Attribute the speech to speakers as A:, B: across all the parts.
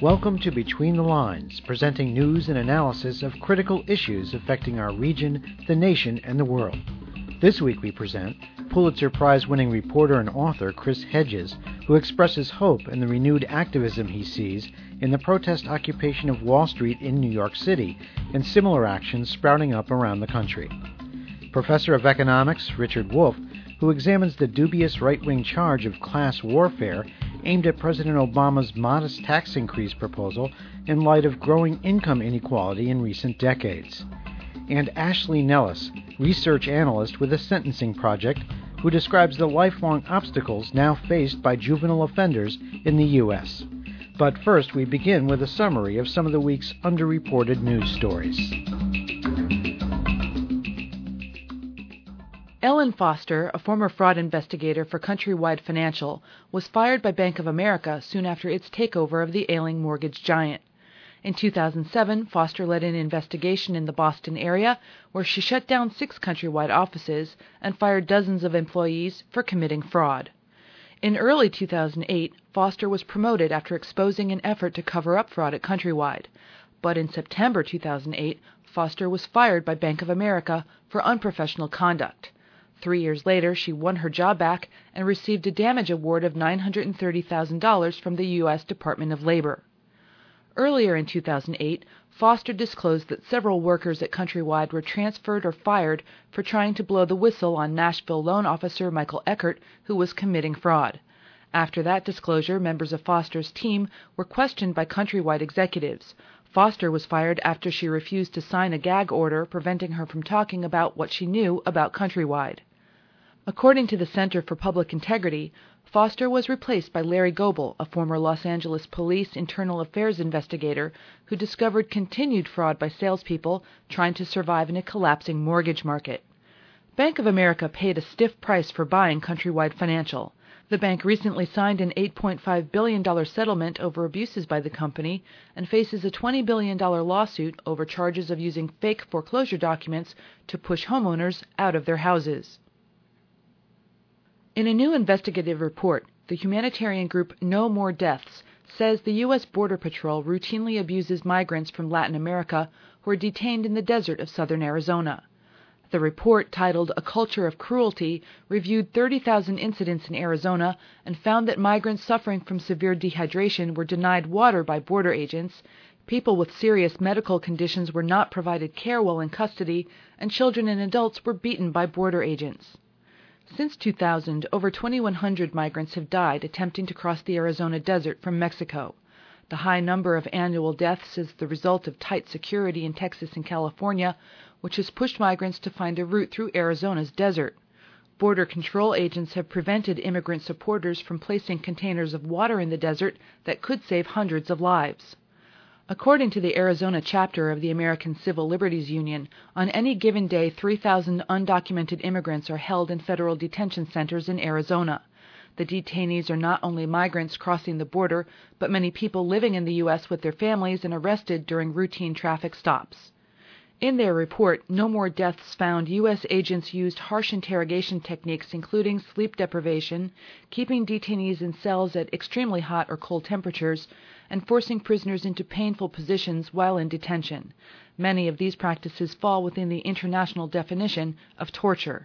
A: Welcome to Between the Lines, presenting news and analysis of critical issues affecting our region, the nation, and the world. This week we present Pulitzer Prize-winning reporter and author Chris Hedges, who expresses hope in the renewed activism he sees in the protest occupation of Wall Street in New York City and similar actions sprouting up around the country. Professor of Economics Richard Wolff, who examines the dubious right-wing charge of class warfare aimed at President Obama's modest tax increase proposal in light of growing income inequality in recent decades. And Ashley Nellis, research analyst with the Sentencing Project, who describes the lifelong obstacles now faced by juvenile offenders in the U.S. But first, we begin with a summary of some of the week's underreported news stories.
B: Ellen Foster, a former fraud investigator for Countrywide Financial, was fired by Bank of America soon after its takeover of the ailing mortgage giant. In 2007, Foster led an investigation in the Boston area where she shut down 6 Countrywide offices and fired dozens of employees for committing fraud. In early 2008, Foster was promoted after exposing an effort to cover up fraud at Countrywide. But in September 2008, Foster was fired by Bank of America for unprofessional conduct. 3 years later, she won her job back and received a damage award of $930,000 from the U.S. Department of Labor. Earlier in 2008, Foster disclosed that several workers at Countrywide were transferred or fired for trying to blow the whistle on Nashville loan officer Michael Eckert, who was committing fraud. After that disclosure, members of Foster's team were questioned by Countrywide executives. Foster was fired after she refused to sign a gag order preventing her from talking about what she knew about Countrywide. According to the Center for Public Integrity, Foster was replaced by Larry Goebel, a former Los Angeles Police Internal Affairs investigator who discovered continued fraud by salespeople trying to survive in a collapsing mortgage market. Bank of America paid a stiff price for buying Countrywide Financial. The bank recently signed an $8.5 billion settlement over abuses by the company and faces a $20 billion lawsuit over charges of using fake foreclosure documents to push homeowners out of their houses. In a new investigative report, the humanitarian group No More Deaths says the U.S. Border Patrol routinely abuses migrants from Latin America who are detained in the desert of southern Arizona. The report, titled A Culture of Cruelty, reviewed 30,000 incidents in Arizona and found that migrants suffering from severe dehydration were denied water by border agents, people with serious medical conditions were not provided care while in custody, and children and adults were beaten by border agents. Since 2000, over 2,100 migrants have died attempting to cross the Arizona desert from Mexico. The high number of annual deaths is the result of tight security in Texas and California, which has pushed migrants to find a route through Arizona's desert. Border control agents have prevented immigrant supporters from placing containers of water in the desert that could save hundreds of lives. According to the Arizona chapter of the American Civil Liberties Union, on any given day 3,000 undocumented immigrants are held in federal detention centers in Arizona. The detainees are not only migrants crossing the border, but many people living in the U.S. with their families and arrested during routine traffic stops. In their report, No More Deaths found U.S. agents used harsh interrogation techniques including sleep deprivation, keeping detainees in cells at extremely hot or cold temperatures, and forcing prisoners into painful positions while in detention. Many of these practices fall within the international definition of torture.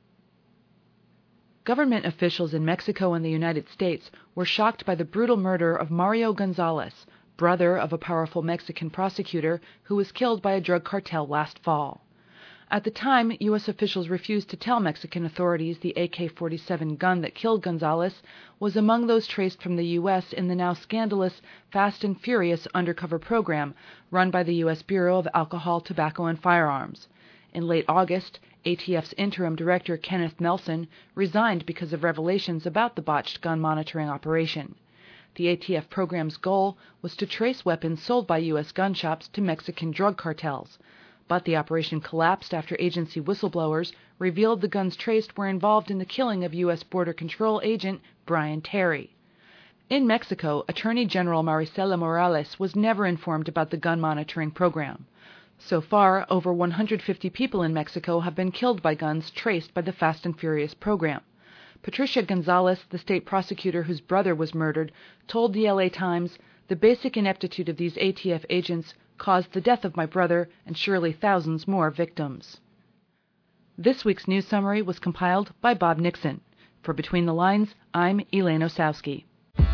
B: Government officials in Mexico and the United States were shocked by the brutal murder of Mario Gonzalez, brother of a powerful Mexican prosecutor who was killed by a drug cartel last fall. At the time, U.S. officials refused to tell Mexican authorities the AK-47 gun that killed Gonzalez was among those traced from the U.S. in the now scandalous Fast and Furious undercover program run by the U.S. Bureau of Alcohol, Tobacco, and Firearms. In late August, ATF's interim director Kenneth Nelson resigned because of revelations about the botched gun monitoring operation. The ATF program's goal was to trace weapons sold by U.S. gun shops to Mexican drug cartels. But the operation collapsed after agency whistleblowers revealed the guns traced were involved in the killing of U.S. Border Control agent Brian Terry. In Mexico, Attorney General Marisela Morales was never informed about the gun monitoring program. So far, over 150 people in Mexico have been killed by guns traced by the Fast and Furious program. Patricia Gonzalez, the state prosecutor whose brother was murdered, told the LA Times, The basic ineptitude of these ATF agents caused the death of my brother and surely thousands more victims. This week's news summary was compiled by Bob Nixon. For Between the Lines, I'm Elaine Osowski.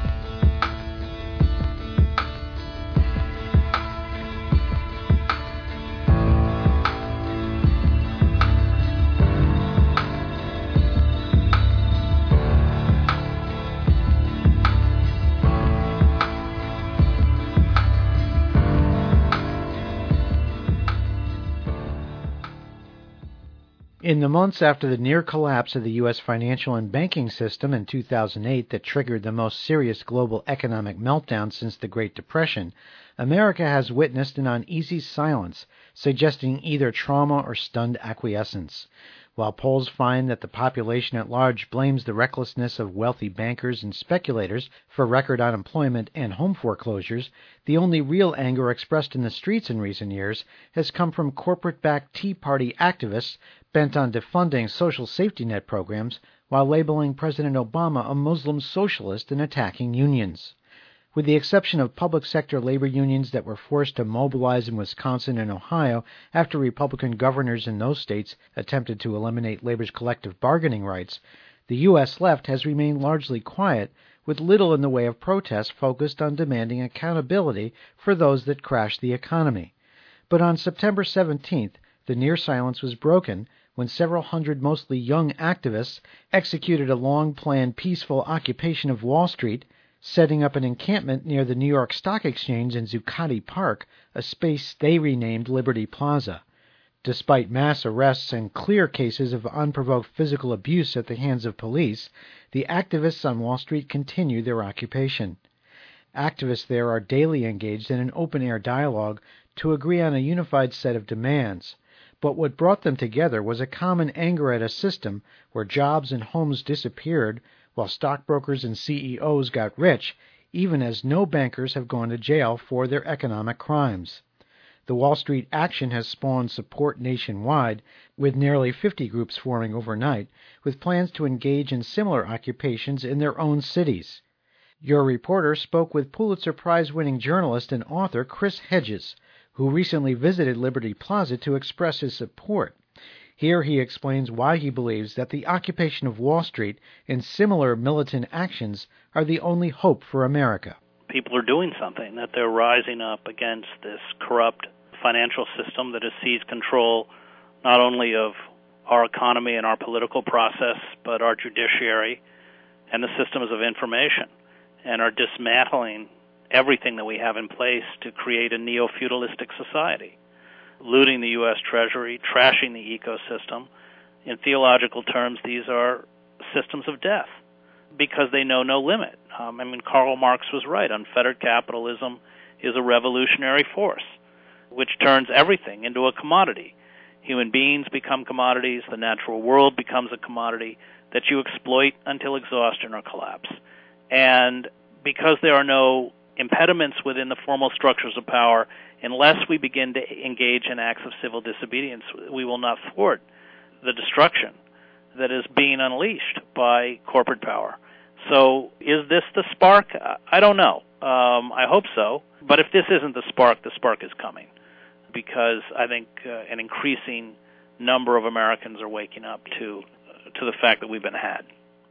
A: In the months after the near collapse of the U.S. financial and banking system in 2008 that triggered the most serious global economic meltdown since the Great Depression, America has witnessed an uneasy silence, suggesting either trauma or stunned acquiescence. While polls find that the population at large blames the recklessness of wealthy bankers and speculators for record unemployment and home foreclosures, the only real anger expressed in the streets in recent years has come from corporate-backed Tea Party activists bent on defunding social safety net programs while labeling President Obama a Muslim socialist and attacking unions. With the exception of public sector labor unions that were forced to mobilize in Wisconsin and Ohio after Republican governors in those states attempted to eliminate labor's collective bargaining rights, the U.S. left has remained largely quiet, with little in the way of protest focused on demanding accountability for those that crashed the economy. But on September 17th, the near silence was broken when several hundred mostly young activists executed a long-planned peaceful occupation of Wall Street, setting up an encampment near the New York Stock Exchange in Zuccotti Park, a space they renamed Liberty Plaza. Despite mass arrests and clear cases of unprovoked physical abuse at the hands of police, the activists on Wall Street continue their occupation. Activists there are daily engaged in an open-air dialogue to agree on a unified set of demands. But what brought them together was a common anger at a system where jobs and homes disappeared while stockbrokers and CEOs got rich, even as no bankers have gone to jail for their economic crimes. The Wall Street action has spawned support nationwide, with nearly 50 groups forming overnight, with plans to engage in similar occupations in their own cities. Your reporter spoke with Pulitzer Prize-winning journalist and author Chris Hedges, who recently visited Liberty Plaza to express his support. Here he explains why he believes that the occupation of Wall Street and similar militant actions are the only hope for America.
C: People are doing something, that they're rising up against this corrupt financial system that has seized control not only of our economy and our political process, but our judiciary and the systems of information, and are dismantling everything that we have in place to create a neo-feudalistic society, looting the U.S. Treasury, trashing the ecosystem. In theological terms, these are systems of death because they know no limit. Karl Marx was right. Unfettered capitalism is a revolutionary force which turns everything into a commodity. Human beings become commodities. The natural world becomes a commodity that you exploit until exhaustion or collapse. And because there are no impediments within the formal structures of power, unless we begin to engage in acts of civil disobedience, we will not thwart the destruction that is being unleashed by corporate power. So is this the spark? I don't know. I hope so. But if this isn't the spark is coming, because I think an increasing number of Americans are waking up to the fact that we've been had.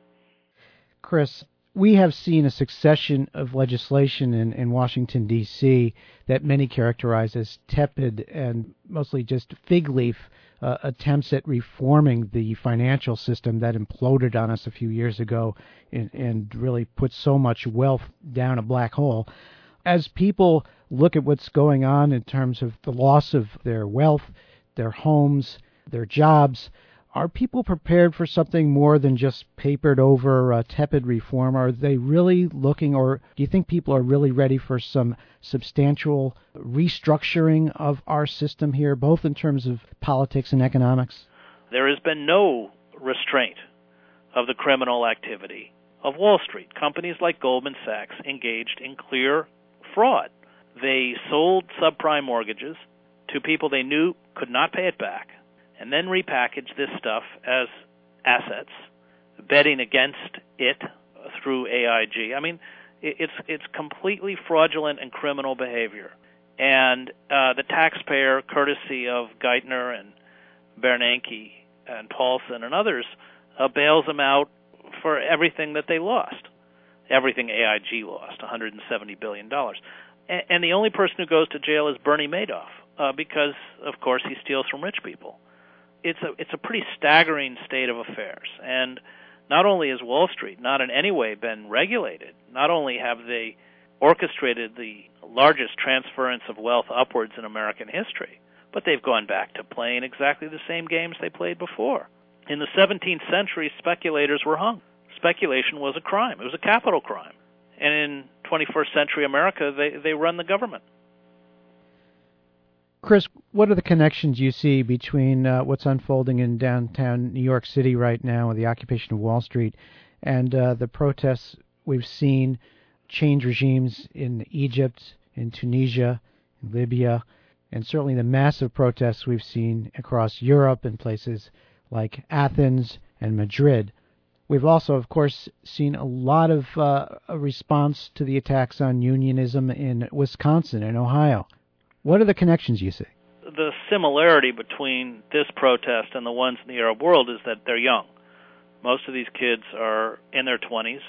A: Chris, we have seen a succession of legislation in Washington, D.C. that many characterize as tepid and mostly just fig leaf attempts at reforming the financial system that imploded on us a few years ago and really put so much wealth down a black hole. As people look at what's going on in terms of the loss of their wealth, their homes, their jobs, are people prepared for something more than just papered over tepid reform? Are they really looking, or do you think people are really ready for some substantial restructuring of our system here, both in terms of politics and economics?
C: There has been no restraint of the criminal activity of Wall Street. Companies like Goldman Sachs engaged in clear fraud. They sold subprime mortgages to people they knew could not pay it back, and then repackage this stuff as assets, betting against it through AIG. It's completely fraudulent and criminal behavior. And the taxpayer, courtesy of Geithner and Bernanke and Paulson and others, bails them out for everything that they lost, everything AIG lost, $170 billion. And the only person who goes to jail is Bernie Madoff, because, of course, he steals from rich people. It's a pretty staggering state of affairs. And not only has Wall Street not in any way been regulated, not only have they orchestrated the largest transference of wealth upwards in American history, but they've gone back to playing exactly the same games they played before. In the 17th century, speculators were hung. Speculation was a crime. It was a capital crime. And in 21st century America, they run the government.
A: Chris, what are the connections you see between what's unfolding in downtown New York City right now with the occupation of Wall Street and the protests we've seen, change regimes in Egypt, in Tunisia, in Libya, and certainly the massive protests we've seen across Europe in places like Athens and Madrid? We've also, of course, seen a lot of a response to the attacks on unionism in Wisconsin and Ohio. What are the connections you see?
C: The similarity between this protest and the ones in the Arab world is that they're young. Most of these kids are in their 20s.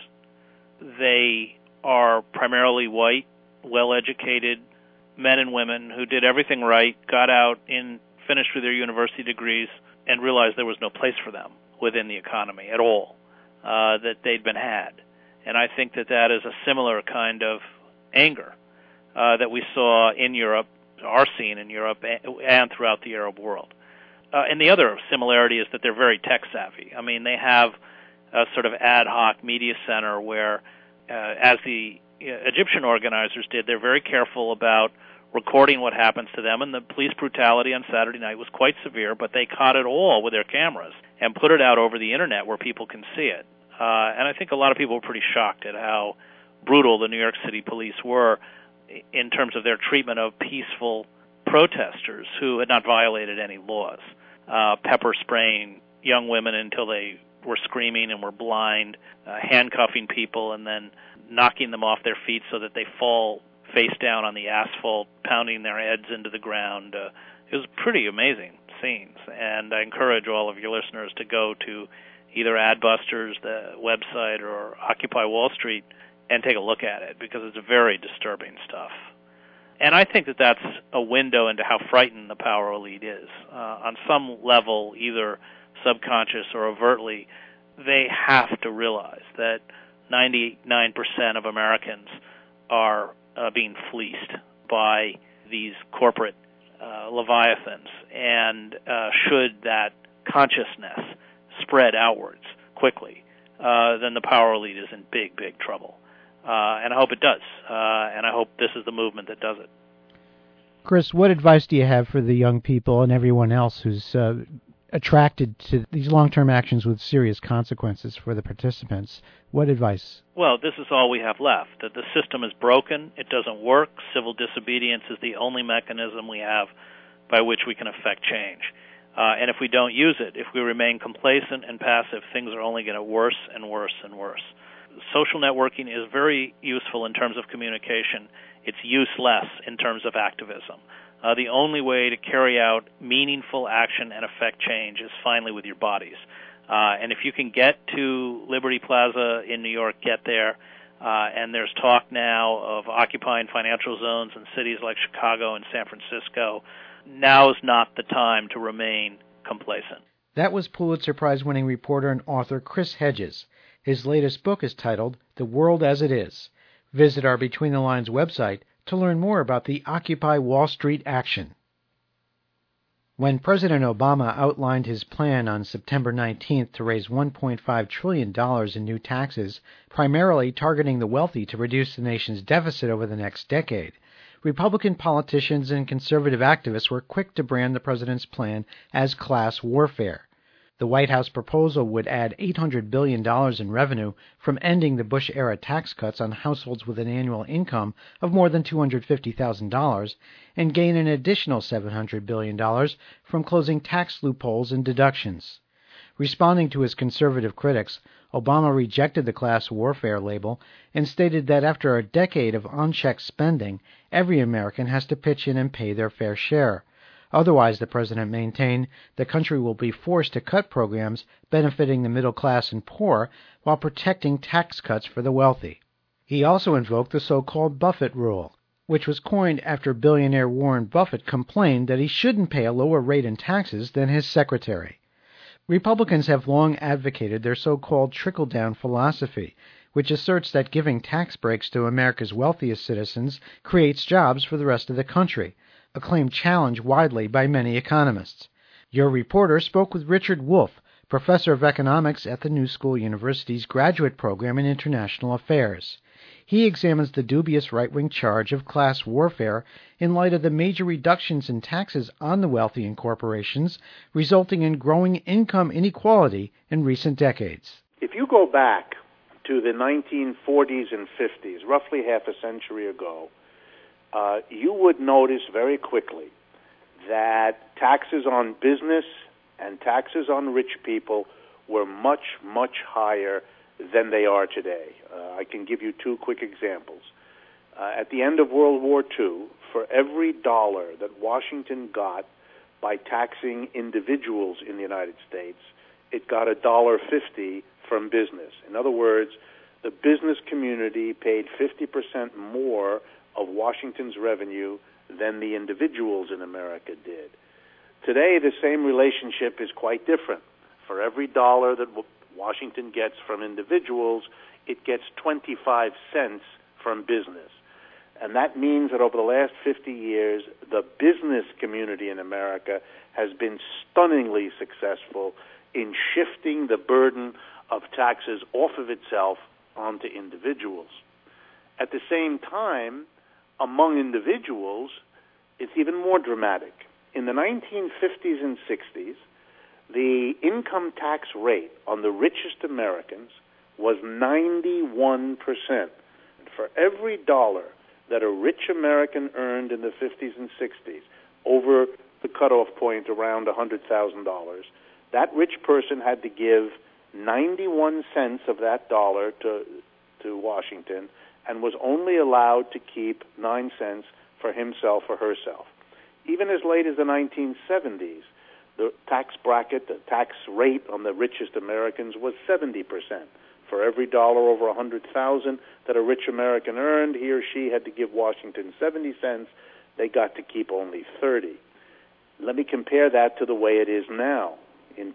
C: They are primarily white, well-educated men and women who did everything right, got out, finished with their university degrees, and realized there was no place for them within the economy at all, that they'd been had. And I think that is a similar kind of anger that we saw in Europe, are seen in Europe, and throughout the Arab world. And the other similarity is that they're very tech-savvy. I mean, they have a sort of ad hoc media center where, as the Egyptian organizers did, they're very careful about recording what happens to them, and the police brutality on Saturday night was quite severe, but they caught it all with their cameras and put it out over the Internet where people can see it. And I think a lot of people were pretty shocked at how brutal the New York City police were in terms of their treatment of peaceful protesters who had not violated any laws, pepper spraying young women until they were screaming and were blind, handcuffing people and then knocking them off their feet so that they fall face down on the asphalt, pounding their heads into the ground. It was pretty amazing scenes, and I encourage all of your listeners to go to either Adbusters, the website, or Occupy Wall Street and take a look at it, because it's very disturbing stuff. And I think that that's a window into how frightened the power elite is. On some level, either subconscious or overtly, they have to realize that 99% of Americans are being fleeced by these corporate leviathans. And should that consciousness spread outwards quickly, then the power elite is in big, big trouble. And I hope it does. And I hope this is the movement that does it.
A: Chris, what advice do you have for the young people and everyone else who's attracted to these long-term actions with serious consequences for the participants? What advice?
C: Well, this is all we have left. That the system is broken. It doesn't work. Civil disobedience is the only mechanism we have by which we can affect change. And if we don't use it, if we remain complacent and passive, things are only going to worse and worse and worse. Social networking is very useful in terms of communication. It's useless in terms of activism. The only way to carry out meaningful action and affect change is finally with your bodies. And if you can get to Liberty Plaza in New York, get there. And there's talk now of occupying financial zones in cities like Chicago and San Francisco. Now's not the time to remain complacent.
A: That was Pulitzer Prize-winning reporter and author Chris Hedges. His latest book is titled The World as It Is. Visit our Between the Lines website to learn more about the Occupy Wall Street action. When President Obama outlined his plan on September 19th to raise $1.5 trillion in new taxes, primarily targeting the wealthy to reduce the nation's deficit over the next decade, Republican politicians and conservative activists were quick to brand the president's plan as class warfare. The White House proposal would add $800 billion in revenue from ending the Bush-era tax cuts on households with an annual income of more than $250,000 and gain an additional $700 billion from closing tax loopholes and deductions. Responding to his conservative critics, Obama rejected the class warfare label and stated that after a decade of unchecked spending, every American has to pitch in and pay their fair share. Otherwise, the president maintained, the country will be forced to cut programs benefiting the middle class and poor while protecting tax cuts for the wealthy. He also invoked the so-called Buffett rule, which was coined after billionaire Warren Buffett complained that he shouldn't pay a lower rate in taxes than his secretary. Republicans have long advocated their so-called trickle-down philosophy, which asserts that giving tax breaks to America's wealthiest citizens creates jobs for the rest of the country, a claim challenged widely by many economists. Your reporter spoke with Richard Wolff, professor of economics at the New School University's graduate program in international affairs. He examines the dubious right-wing charge of class warfare in light of the major reductions in taxes on the wealthy and corporations, resulting in growing income inequality in recent decades.
D: If you go back to the 1940s and 50s, roughly half a century ago, you would notice very quickly that taxes on business and taxes on rich people were much, much higher than they are today. I can give you two quick examples. At the end of World War II, for every dollar that Washington got by taxing individuals in the United States, it got $1.50 from business. In other words, the business community paid 50% more of Washington's revenue than the individuals in America did. Today, the same relationship is quite different. For every dollar that Washington gets from individuals, it gets 25 cents from business. And that means that over the last 50 years, the business community in America has been stunningly successful in shifting the burden of taxes off of itself onto individuals. At the same time, among individuals, it's even more dramatic. In the 1950s and 60s, the income tax rate on the richest Americans was 91%. And for every dollar that a rich American earned in the 50s and 60s, over the cutoff point around $100,000, that rich person had to give 91 cents of that dollar to Washington and was only allowed to keep 9 cents for himself or herself. Even as late as the 1970s, the tax bracket, the tax rate on the richest Americans was 70%. For every dollar over $100,000 that a rich American earned, he or she had to give Washington 70 cents. They got to keep only 30. Let me compare that to the way it is now. In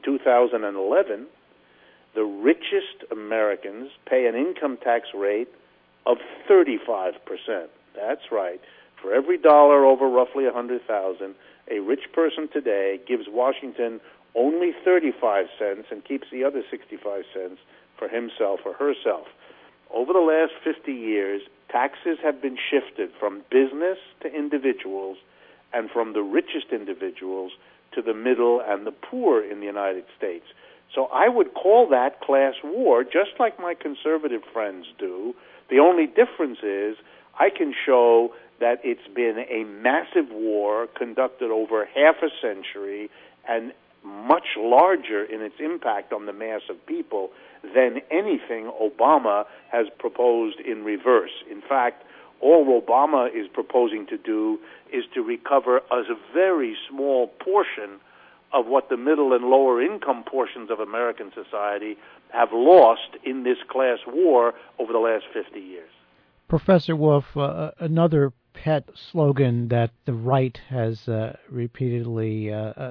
D: 2011, the richest Americans pay an income tax rate of 35%. That's right. For every dollar over roughly $100,000, a rich person today gives Washington only 35 cents and keeps the other 65 cents for himself or herself. Over the last 50 years, taxes have been shifted from business to individuals and from the richest individuals to the middle and the poor in the United States. So I would call that class war, just like my conservative friends do. The only difference is I can show that it's been a massive war conducted over half a century and much larger in its impact on the mass of people than anything Obama has proposed in reverse. In fact, all Obama is proposing to do is to recover a very small portion of what the middle and lower income portions of American society have lost in this class war over the last 50 years.
A: Professor Wolff, another pet slogan that the right has repeatedly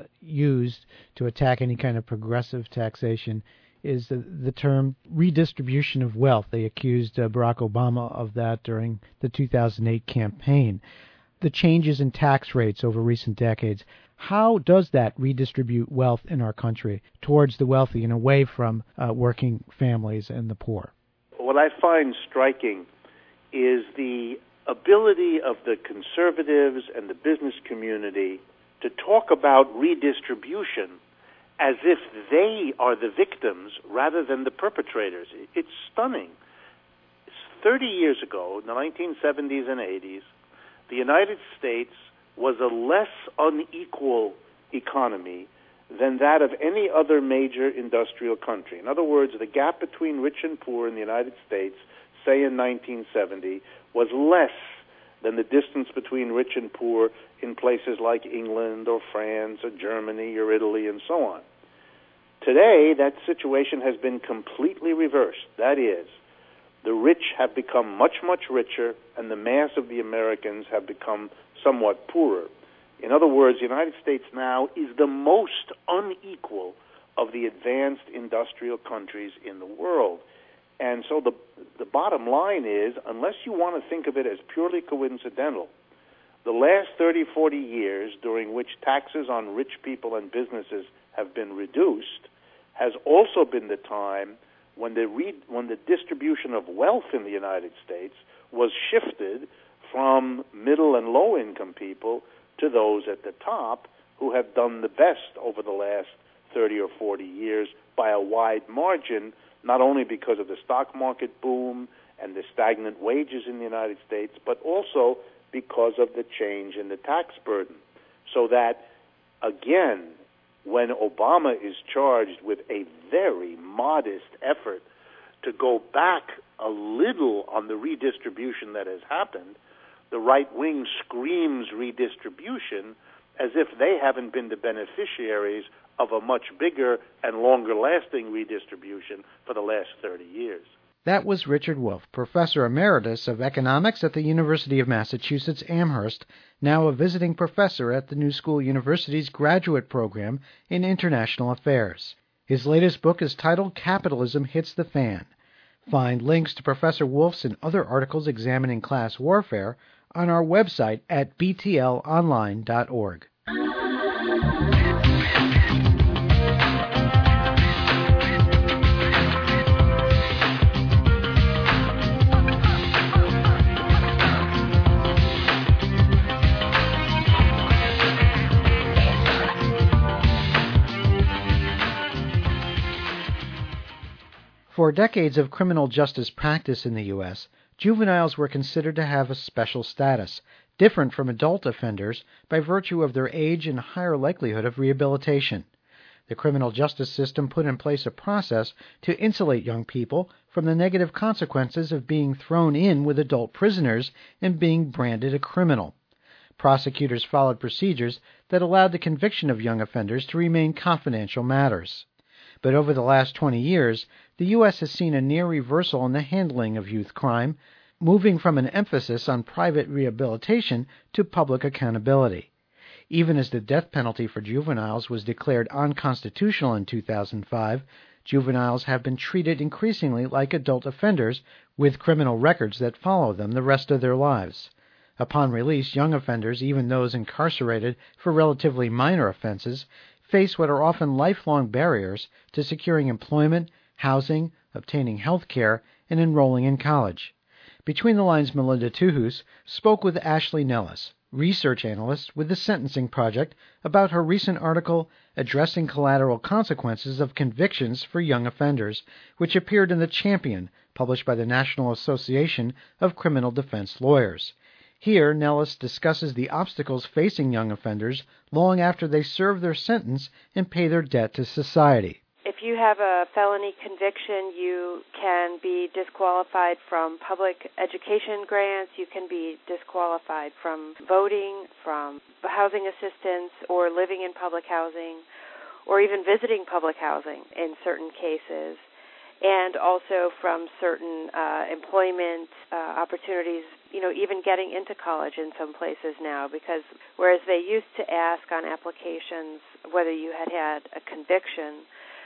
A: used to attack any kind of progressive taxation is the term redistribution of wealth. They accused Barack Obama of that during the 2008 campaign. The changes in tax rates over recent decades, how does that redistribute wealth in our country towards the wealthy and away from working families and the poor?
D: What I find striking is the ability of the conservatives and the business community to talk about redistribution as if they are the victims rather than the perpetrators. It's stunning. 30 years ago, in the 1970s and 80s, the United States was a less unequal economy than that of any other major industrial country. In other words, the gap between rich and poor in the United States, say in 1970, was less than the distance between rich and poor in places like England or France or Germany or Italy and so on. Today, that situation has been completely reversed. That is, the rich have become much, much richer, and the mass of the Americans have become somewhat poorer. In other words, the United States now is the most unequal of the advanced industrial countries in the world. And so the bottom line is, unless you want to think of it as purely coincidental, the last 30, 40 years during which taxes on rich people and businesses have been reduced has also been the time when the distribution of wealth in the United States was shifted from middle and low income people to those at the top who have done the best over the last 30 or 40 years by a wide margin, not only because of the stock market boom and the stagnant wages in the United States, but also because of the change in the tax burden. So that, again, when Obama is charged with a very modest effort to go back a little on the redistribution that has happened, the right wing screams redistribution as if they haven't been the beneficiaries of a much bigger and longer-lasting redistribution for the last 30 years.
A: That was Richard Wolff, Professor Emeritus of Economics at the University of Massachusetts Amherst, now a visiting professor at the New School University's graduate program in International Affairs. His latest book is titled Capitalism Hits the Fan. Find links to Professor Wolff's and other articles examining class warfare on our website at btlonline.org. For decades of criminal justice practice in the U.S., juveniles were considered to have a special status, different from adult offenders by virtue of their age and higher likelihood of rehabilitation. The criminal justice system put in place a process to insulate young people from the negative consequences of being thrown in with adult prisoners and being branded a criminal. Prosecutors followed procedures that allowed the conviction of young offenders to remain confidential matters. But over the last 20 years, the U.S. has seen a near reversal in the handling of youth crime, moving from an emphasis on private rehabilitation to public accountability. Even as the death penalty for juveniles was declared unconstitutional in 2005, juveniles have been treated increasingly like adult offenders with criminal records that follow them the rest of their lives. Upon release, young offenders, even those incarcerated for relatively minor offenses, face what are often lifelong barriers to securing employment, housing, obtaining health care, and enrolling in college. Between the Lines, Melinda Tuhus spoke with Ashley Nellis, research analyst with the Sentencing Project, about her recent article, Addressing Collateral Consequences of Convictions for Young Offenders, which appeared in The Champion, published by the National Association of Criminal Defense Lawyers. Here, Nellis discusses the obstacles facing young offenders long after they serve their sentence and pay their debt to society.
E: If you have a felony conviction, you can be disqualified from public education grants, you can be disqualified from voting, from housing assistance, or living in public housing, or even visiting public housing in certain cases, and also from certain employment opportunities, even getting into college in some places now, because whereas they used to ask on applications whether you had had a conviction,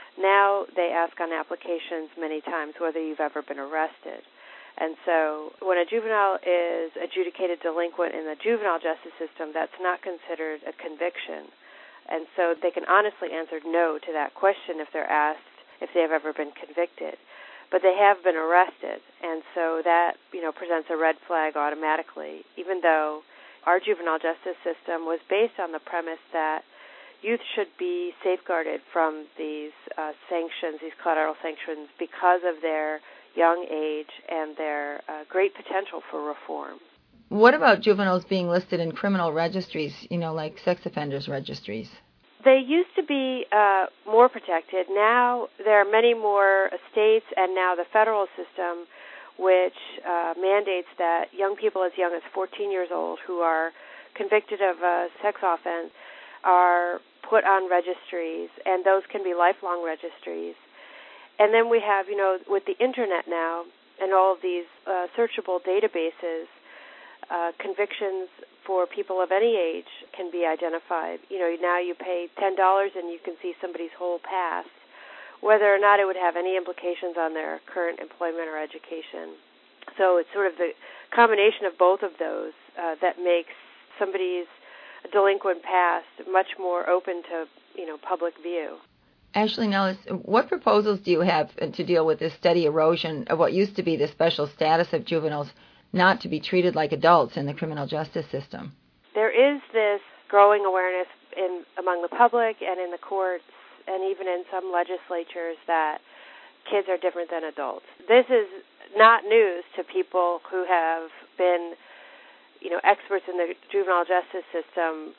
E: now they ask on applications many times whether you've ever been arrested. And so when a juvenile is adjudicated delinquent in the juvenile justice system, that's not considered a conviction. And so they can honestly answer no to that question if they're asked if they have ever been convicted. But they have been arrested, and so that, presents a red flag automatically, even though our juvenile justice system was based on the premise that youth should be safeguarded from these sanctions, these collateral sanctions, because of their young age and their great potential for reform.
F: What about juveniles being listed in criminal registries, like sex offenders registries?
E: They used to be more protected. Now there are many more states and now the federal system which mandates that young people as young as 14 years old who are convicted of a sex offense are put on registries, and those can be lifelong registries. And then we have, with the Internet now and all of these searchable databases, convictions for people of any age can be identified. Now you pay $10 and you can see somebody's whole past, whether or not it would have any implications on their current employment or education. So it's sort of the combination of both of those that makes somebody's delinquent past much more open to, public view.
F: Ashley Nellis, what proposals do you have to deal with this steady erosion of what used to be the special status of juveniles not to be treated like adults in the criminal justice system? There
E: is this growing awareness among the public and in the courts and even in some legislatures that kids are different than adults. This is not news to people who have been, experts in the juvenile justice system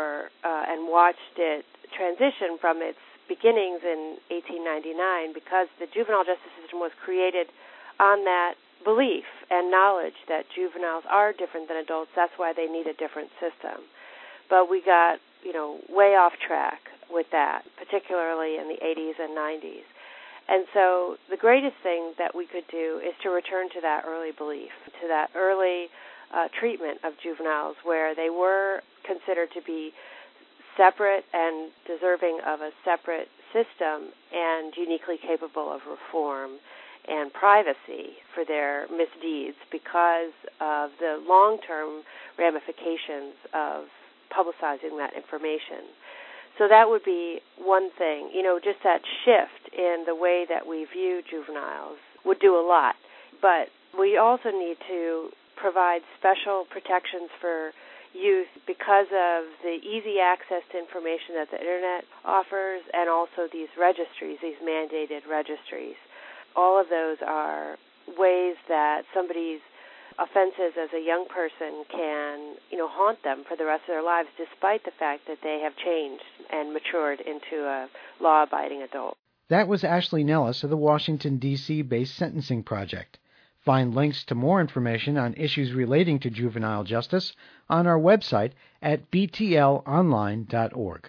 E: and watched it transition from its beginnings in 1899, because the juvenile justice system was created on that belief and knowledge that juveniles are different than adults. That's why they need a different system. But we got, way off track with that, particularly in the 80s and 90s. And so the greatest thing that we could do is to return to that early belief, to that early treatment of juveniles where they were considered to be separate and deserving of a separate system and uniquely capable of reform and privacy for their misdeeds because of the long-term ramifications of publicizing that information. So that would be one thing. Just that shift in the way that we view juveniles would do a lot. But we also need to provide special protections for youth because of the easy access to information that the Internet offers and also these registries, these mandated registries. All of those are ways that somebody's offenses as a young person can, haunt them for the rest of their lives, despite the fact that they have changed and matured into a law-abiding adult.
A: That was Ashley Nellis of the Washington, D.C.-based Sentencing Project. Find links to more information on issues relating to juvenile justice on our website at btlonline.org.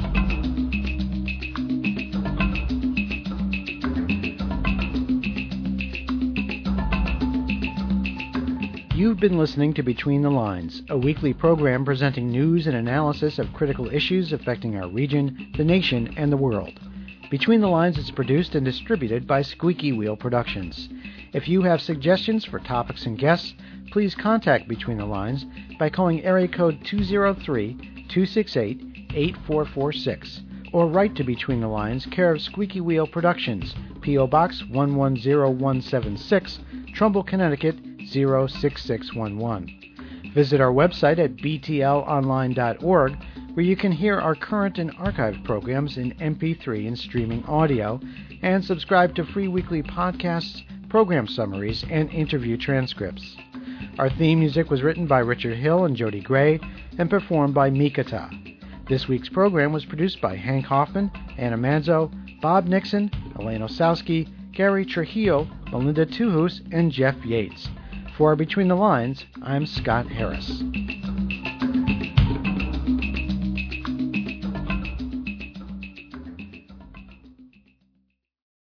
A: You've been listening to Between the Lines, a weekly program presenting news and analysis of critical issues affecting our region, the nation, and the world. Between the Lines is produced and distributed by Squeaky Wheel Productions. If you have suggestions for topics and guests, please contact Between the Lines by calling area code 203-268-8446 or write to Between the Lines, care of Squeaky Wheel Productions, P.O. Box 110176, Trumbull, Connecticut 06611. Visit our website at btlonline.org, where you can hear our current and archived programs in MP3 and streaming audio, and subscribe to free weekly podcasts, program summaries, and interview transcripts. Our theme music was written by Richard Hill and Jody Gray and performed by Mikata. This week's program was produced by Hank Hoffman, Anna Manzo, Bob Nixon, Elaine Osowski, Gary Trujillo, Melinda Tuhus, and Jeff Yates. For Between the Lines, I'm Scott Harris.